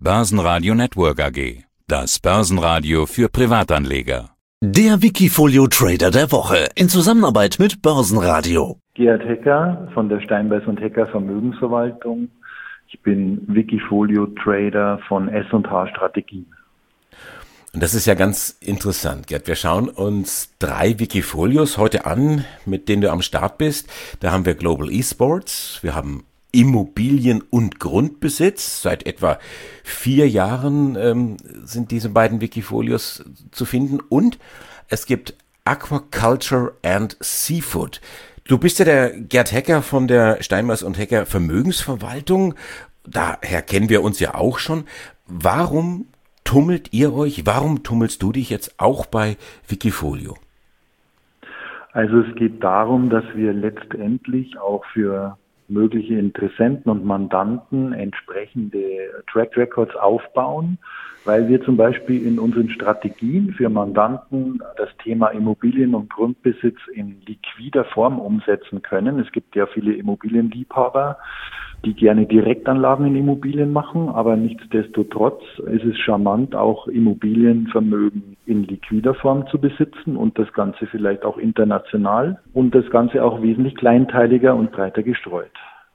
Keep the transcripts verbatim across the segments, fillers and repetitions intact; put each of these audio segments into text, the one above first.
Börsenradio Network A G. Das Börsenradio für Privatanleger. Der Wikifolio Trader der Woche in Zusammenarbeit mit Börsenradio. Gerhard Hecker von der Steinbeiß und Hecker Vermögensverwaltung. Ich bin Wikifolio Trader von S und H Strategien. Und das ist ja ganz interessant, Gerd. Wir schauen uns drei Wikifolios heute an, mit denen du am Start bist. Da haben wir Global Esports, wir haben Immobilien und Grundbesitz. Seit etwa vier Jahren ähm, sind diese beiden Wikifolios zu finden. Und es gibt Aquaculture and Seafood. Du bist ja der Gerd Hecker von der Steinbeiß und Hecker Vermögensverwaltung. Daher kennen wir uns ja auch schon. Warum tummelt ihr euch? Warum tummelst du dich jetzt auch bei Wikifolio? Also es geht darum, dass wir letztendlich auch für mögliche Interessenten und Mandanten entsprechende Track Records aufbauen, weil wir zum Beispiel in unseren Strategien für Mandanten das Thema Immobilien und Grundbesitz in liquider Form umsetzen können. Es gibt ja viele Immobilienliebhaber, die gerne Direktanlagen in Immobilien machen, aber nichtsdestotrotz ist es charmant, auch Immobilienvermögen in liquider Form zu besitzen und das Ganze vielleicht auch international und das Ganze auch wesentlich kleinteiliger und breiter gestreut.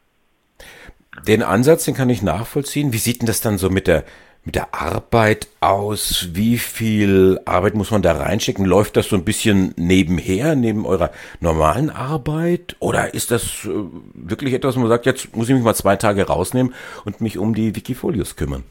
Den Ansatz, den kann ich nachvollziehen. Wie sieht denn das dann so mit der mit der Arbeit aus? Wie viel Arbeit muss man da reinstecken? Läuft das so ein bisschen nebenher, neben eurer normalen Arbeit? Oder ist das äh, wirklich etwas, wo man sagt, jetzt muss ich mich mal zwei Tage rausnehmen und mich um die Wikifolios kümmern?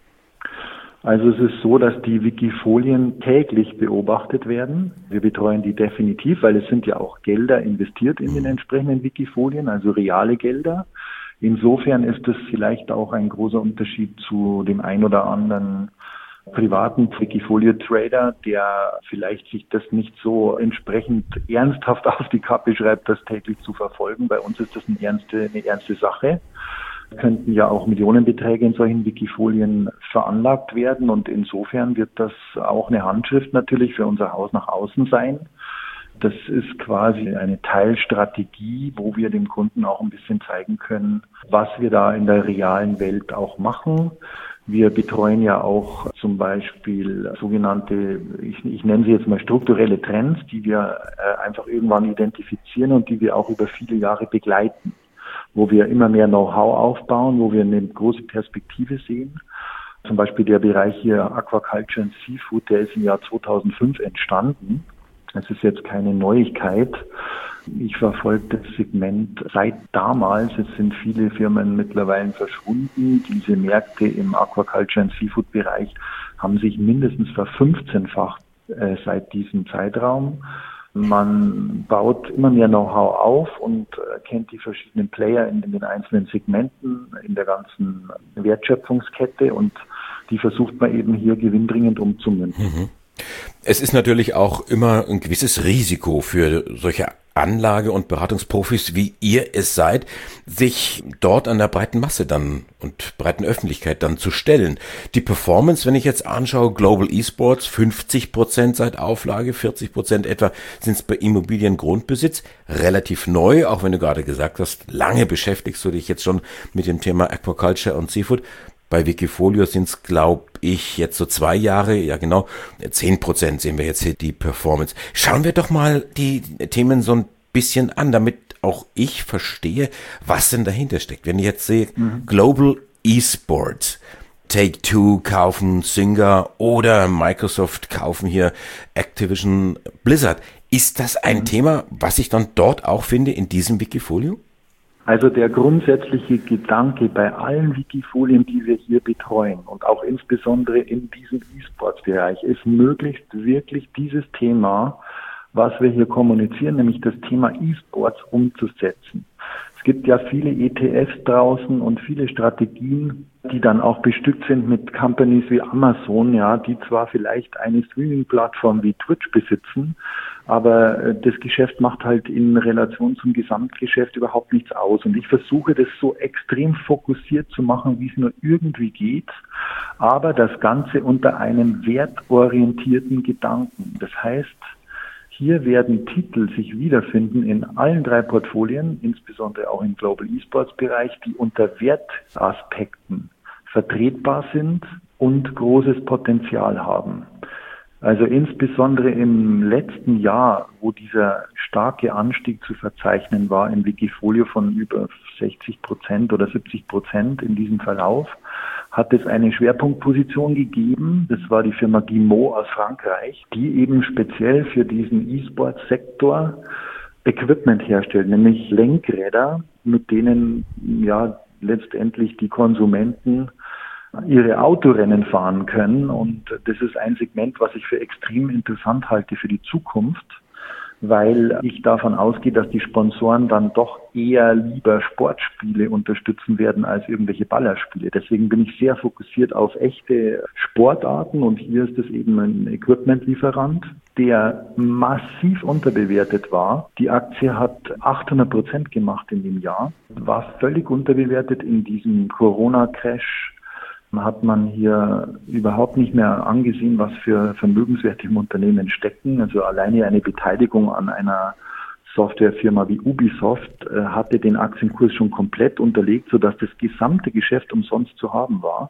Also es ist so, dass die Wikifolien täglich beobachtet werden. Wir betreuen die definitiv, weil es sind ja auch Gelder investiert in den entsprechenden Wikifolien, also reale Gelder. Insofern ist es vielleicht auch ein großer Unterschied zu dem ein oder anderen privaten Wikifolio-Trader, der vielleicht sich das nicht so entsprechend ernsthaft auf die Kappe schreibt, das täglich zu verfolgen. Bei uns ist das eine ernste, eine ernste Sache. Es könnten ja auch Millionenbeträge in solchen Wikifolien veranlagt werden und insofern wird das auch eine Handschrift natürlich für unser Haus nach außen sein. Das ist quasi eine Teilstrategie, wo wir dem Kunden auch ein bisschen zeigen können, was wir da in der realen Welt auch machen. Wir betreuen ja auch zum Beispiel sogenannte, ich, ich nenne sie jetzt mal strukturelle Trends, die wir äh, einfach irgendwann identifizieren und die wir auch über viele Jahre begleiten, wo wir immer mehr Know-how aufbauen, wo wir eine große Perspektive sehen. Zum Beispiel der Bereich hier Aquaculture and Seafood, der ist im Jahr zweitausendfünf entstanden. Es ist jetzt keine Neuigkeit. Ich verfolge das Segment seit damals. Es sind viele Firmen mittlerweile verschwunden. Diese Märkte im Aquaculture and Seafood Bereich haben sich mindestens verfünfzehnfacht äh, seit diesem Zeitraum. Man baut immer mehr Know-how auf und äh, kennt die verschiedenen Player in, in den einzelnen Segmenten, in der ganzen Wertschöpfungskette und die versucht man eben hier gewinnbringend umzumünzen. Mhm. Es ist natürlich auch immer ein gewisses Risiko für solche Anlage- und Beratungsprofis, wie ihr es seid, sich dort an der breiten Masse dann und breiten Öffentlichkeit dann zu stellen. Die Performance, wenn ich jetzt anschaue, Global Esports, fünfzig Prozent seit Auflage, vierzig Prozent etwa sind es bei Immobiliengrundbesitz, relativ neu, auch wenn du gerade gesagt hast, lange beschäftigst du dich jetzt schon mit dem Thema Aquaculture und Seafood. Bei Wikifolio sind es, glaube ich, jetzt so zwei Jahre, ja genau, zehn Prozent sehen wir jetzt hier die Performance. Schauen wir doch mal die Themen so ein bisschen an, damit auch ich verstehe, was denn dahinter steckt. Wenn ich jetzt sehe, mhm. Global Esports, Take-Two kaufen Zynga oder Microsoft kaufen hier Activision Blizzard. Ist das ein mhm. Thema, was ich dann dort auch finde in diesem Wikifolio? Also der grundsätzliche Gedanke bei allen Wikifolien, die wir hier betreuen und auch insbesondere in diesem E-Sports-Bereich, ist möglichst wirklich dieses Thema, was wir hier kommunizieren, nämlich das Thema E-Sports umzusetzen. Es gibt ja viele E T Fs draußen und viele Strategien, die dann auch bestückt sind mit Companies wie Amazon, ja, die zwar vielleicht eine Streaming-Plattform wie Twitch besitzen, aber das Geschäft macht halt in Relation zum Gesamtgeschäft überhaupt nichts aus. Und ich versuche das so extrem fokussiert zu machen, wie es nur irgendwie geht, aber das Ganze unter einem wertorientierten Gedanken. Das heißt, hier werden Titel sich wiederfinden in allen drei Portfolien, insbesondere auch im Global Esports Bereich, die unter Wertaspekten vertretbar sind und großes Potenzial haben. Also insbesondere im letzten Jahr, wo dieser starke Anstieg zu verzeichnen war im Wikifolio von über sechzig Prozent oder siebzig Prozent in diesem Verlauf, hat es eine Schwerpunktposition gegeben. Das war die Firma Guillemot aus Frankreich, die eben speziell für diesen E-Sport-Sektor Equipment herstellt, nämlich Lenkräder, mit denen ja letztendlich die Konsumenten ihre Autorennen fahren können. Und das ist ein Segment, was ich für extrem interessant halte für die Zukunft, weil ich davon ausgehe, dass die Sponsoren dann doch eher lieber Sportspiele unterstützen werden als irgendwelche Ballerspiele. Deswegen bin ich sehr fokussiert auf echte Sportarten und hier ist es eben ein Equipmentlieferant, der massiv unterbewertet war. Die Aktie hat achthundert Prozent gemacht in dem Jahr, war völlig unterbewertet in diesem Corona-Crash. Hat man hier überhaupt nicht mehr angesehen, was für Vermögenswerte im Unternehmen stecken. Also alleine eine Beteiligung an einer Softwarefirma wie Ubisoft äh, hatte den Aktienkurs schon komplett unterlegt, sodass das gesamte Geschäft umsonst zu haben war.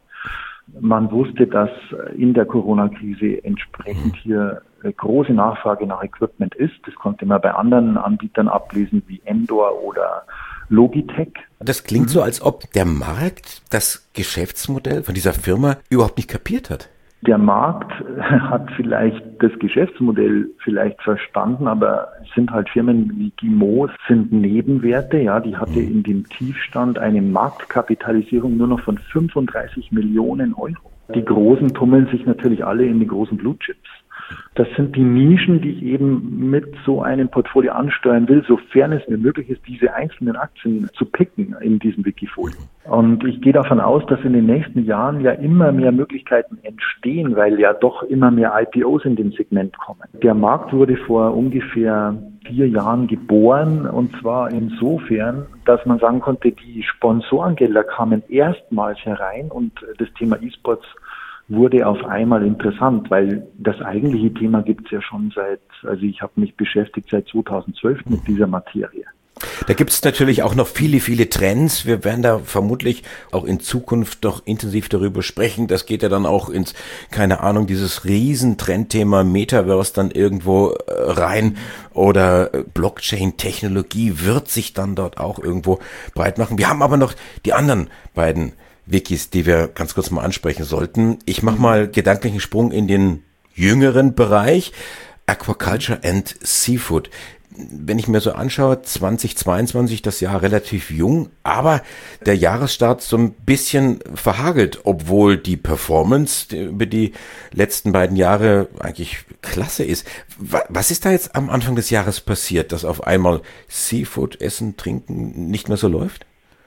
Man wusste, dass in der Corona-Krise entsprechend hier äh, große Nachfrage nach Equipment ist. Das konnte man bei anderen Anbietern ablesen wie Endor oder Logitech. Das klingt so, als ob der Markt das Geschäftsmodell von dieser Firma überhaupt nicht kapiert hat. Der Markt hat vielleicht das Geschäftsmodell vielleicht verstanden, aber es sind halt Firmen wie Guillemot, sind Nebenwerte. Ja, die hatte in dem Tiefstand eine Marktkapitalisierung nur noch von fünfunddreißig Millionen Euro. Die Großen tummeln sich natürlich alle in die großen Blue Chips. Das sind die Nischen, die ich eben mit so einem Portfolio ansteuern will, sofern es mir möglich ist, diese einzelnen Aktien zu picken in diesem Wikifolio. Und ich gehe davon aus, dass in den nächsten Jahren ja immer mehr Möglichkeiten entstehen, weil ja doch immer mehr I P Os in dem Segment kommen. Der Markt wurde vor ungefähr vier Jahren geboren und zwar insofern, dass man sagen konnte, die Sponsorengelder kamen erstmals herein und das Thema E-Sports wurde auf einmal interessant, weil das eigentliche Thema gibt es ja schon seit, also ich habe mich beschäftigt seit zweitausendzwölf mit dieser Materie. Da gibt es natürlich auch noch viele, viele Trends. Wir werden da vermutlich auch in Zukunft noch intensiv darüber sprechen. Das geht ja dann auch ins, keine Ahnung, dieses Riesentrendthema Metaverse dann irgendwo rein oder Blockchain-Technologie wird sich dann dort auch irgendwo breit machen. Wir haben aber noch die anderen beiden Wikis, die wir ganz kurz mal ansprechen sollten. Ich mache mal gedanklichen Sprung in den jüngeren Bereich, Aquaculture and Seafood. Wenn ich mir so anschaue, zweitausendzweiundzwanzig, das Jahr relativ jung, aber der Jahresstart so ein bisschen verhagelt, obwohl die Performance über die letzten beiden Jahre eigentlich klasse ist. Was ist da jetzt am Anfang des Jahres passiert, dass auf einmal Seafood, Essen, Trinken nicht mehr so läuft?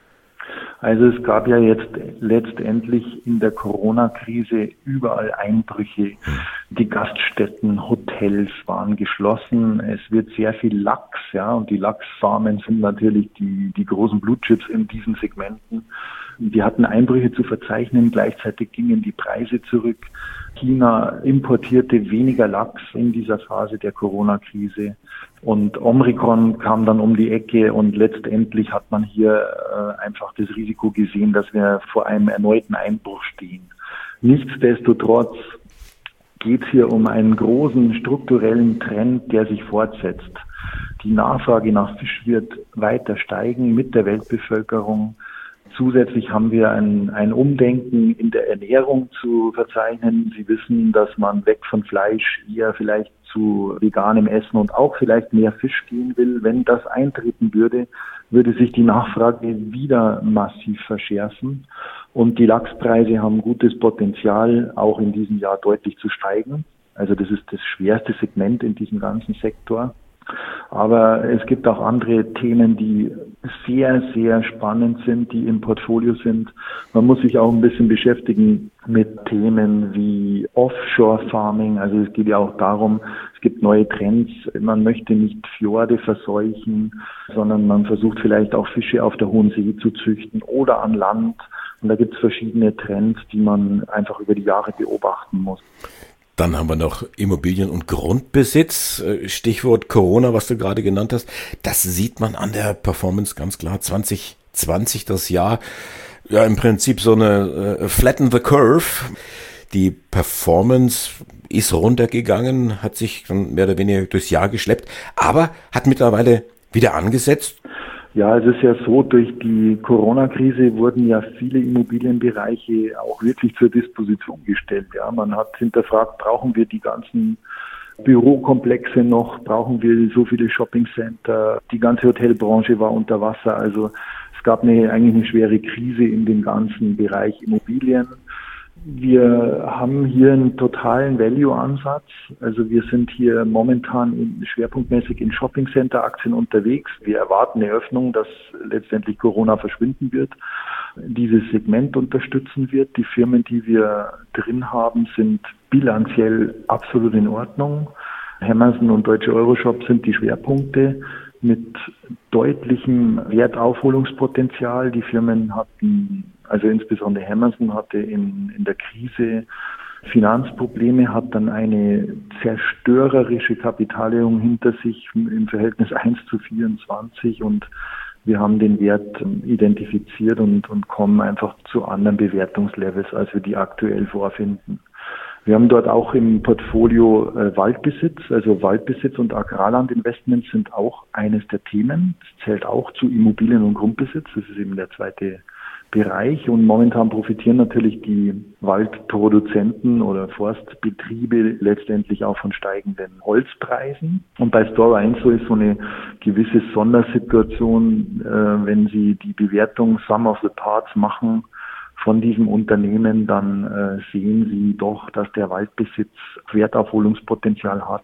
Also es gab ja jetzt letztendlich in der Corona-Krise überall Einbrüche. Die Gaststätten, Hotels waren geschlossen. Es wird sehr viel Lachs, ja, und die Lachsfarmen sind natürlich die, die großen Blue Chips in diesen Segmenten. Die hatten Einbrüche zu verzeichnen, gleichzeitig gingen die Preise zurück. China importierte weniger Lachs in dieser Phase der Corona-Krise. Und Omikron kam dann um die Ecke und letztendlich hat man hier äh, einfach das Risiko gesehen, dass wir vor einem erneuten Einbruch stehen. Nichtsdestotrotz geht es hier um einen großen strukturellen Trend, der sich fortsetzt. Die Nachfrage nach Fisch wird weiter steigen mit der Weltbevölkerung. Zusätzlich haben wir ein, ein Umdenken in der Ernährung zu verzeichnen. Sie wissen, dass man weg von Fleisch eher vielleicht zu veganem Essen und auch vielleicht mehr Fisch gehen will. Wenn das eintreten würde, würde sich die Nachfrage wieder massiv verschärfen. Und die Lachspreise haben gutes Potenzial, auch in diesem Jahr deutlich zu steigen. Also das ist das schwerste Segment in diesem ganzen Sektor. Aber es gibt auch andere Themen, die sehr, sehr spannend sind, die im Portfolio sind. Man muss sich auch ein bisschen beschäftigen mit Themen wie Offshore-Farming. Also es geht ja auch darum, es gibt neue Trends. Man möchte nicht Fjorde verseuchen, sondern man versucht vielleicht auch Fische auf der hohen See zu züchten oder an Land. Und da gibt es verschiedene Trends, die man einfach über die Jahre beobachten muss. Dann haben wir noch Immobilien- und Grundbesitz, Stichwort Corona, was du gerade genannt hast. Das sieht man an der Performance ganz klar. zwanzig zwanzig, das Jahr, ja im Prinzip so eine äh, Flatten the Curve. Die Performance ist runtergegangen, hat sich dann mehr oder weniger durchs Jahr geschleppt, aber hat mittlerweile wieder angesetzt. Ja, es ist ja so, durch die Corona-Krise wurden ja viele Immobilienbereiche auch wirklich zur Disposition gestellt. Ja, man hat hinterfragt, brauchen wir die ganzen Bürokomplexe noch, brauchen wir so viele Shoppingcenter, die ganze Hotelbranche war unter Wasser, also es gab eine, eigentlich eine schwere Krise in dem ganzen Bereich Immobilien. Wir haben hier einen totalen Value-Ansatz. Also wir sind hier momentan in, schwerpunktmäßig in Shopping-Center-Aktien unterwegs. Wir erwarten eine Öffnung, dass letztendlich Corona verschwinden wird, dieses Segment unterstützen wird. Die Firmen, die wir drin haben, sind bilanziell absolut in Ordnung. Hammerson und Deutsche Euroshop sind die Schwerpunkte mit deutlichem Wertaufholungspotenzial. Die Firmen hatten, also insbesondere Hammerson hatte in, in der Krise Finanzprobleme, hat dann eine zerstörerische Kapitalerhöhung hinter sich im Verhältnis eins zu vierundzwanzig und wir haben den Wert identifiziert und, und kommen einfach zu anderen Bewertungslevels, als wir die aktuell vorfinden. Wir haben dort auch im Portfolio äh, Waldbesitz, also Waldbesitz und Agrarlandinvestments sind auch eines der Themen. Das zählt auch zu Immobilien- und Grundbesitz, das ist eben der zweite Bereich und momentan profitieren natürlich die Waldproduzenten oder Forstbetriebe letztendlich auch von steigenden Holzpreisen. Und bei Stora Enso ist so eine gewisse Sondersituation, äh, wenn sie die Bewertung Sum of the Parts machen von diesem Unternehmen, dann äh, sehen Sie doch, dass der Waldbesitz Wertaufholungspotenzial hat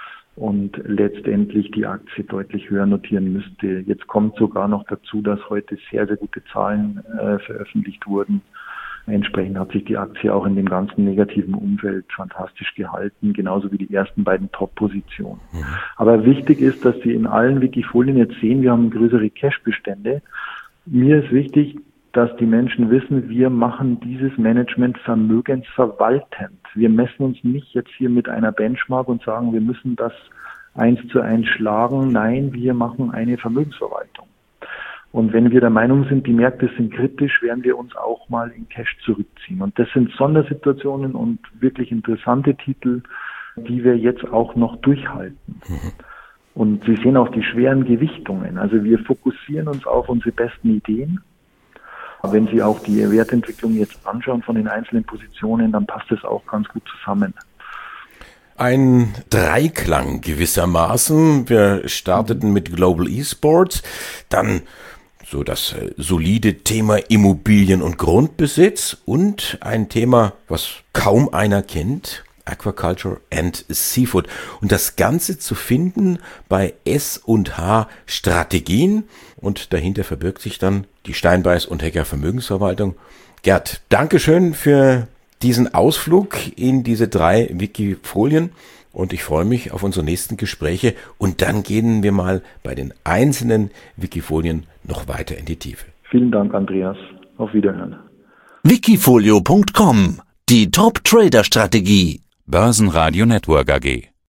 und letztendlich die Aktie deutlich höher notieren müsste. Jetzt kommt sogar noch dazu, dass heute sehr, sehr gute Zahlen äh, veröffentlicht wurden. Entsprechend hat sich die Aktie auch in dem ganzen negativen Umfeld fantastisch gehalten, genauso wie die ersten beiden Top-Positionen. Mhm. Aber wichtig ist, dass Sie in allen Wikifolien jetzt sehen, wir haben größere Cash-Bestände. Mir ist wichtig, dass die Menschen wissen, wir machen dieses Management vermögensverwaltend. Wir messen uns nicht jetzt hier mit einer Benchmark und sagen, wir müssen das eins zu eins schlagen. Nein, wir machen eine Vermögensverwaltung. Und wenn wir der Meinung sind, die Märkte sind kritisch, werden wir uns auch mal in Cash zurückziehen. Und das sind Sondersituationen und wirklich interessante Titel, die wir jetzt auch noch durchhalten. Mhm. Und Sie sehen auch die schweren Gewichtungen. Also wir fokussieren uns auf unsere besten Ideen. Wenn Sie auch die Wertentwicklung jetzt anschauen von den einzelnen Positionen, dann passt es auch ganz gut zusammen. Ein Dreiklang gewissermaßen. Wir starteten mit Global Esports, dann so das solide Thema Immobilien und Grundbesitz und ein Thema, was kaum einer kennt, Aquaculture and Seafood. Und das Ganze zu finden bei S und H Strategien. Und dahinter verbirgt sich dann die Steinbeiß und Hecker Vermögensverwaltung. Gerd, Dankeschön für diesen Ausflug in diese drei Wikifolien. Und ich freue mich auf unsere nächsten Gespräche. Und dann gehen wir mal bei den einzelnen Wikifolien noch weiter in die Tiefe. Vielen Dank, Andreas. Auf Wiederhören. Wikifolio Punkt com. Die Top-Trader-Strategie. Börsenradio Network A G.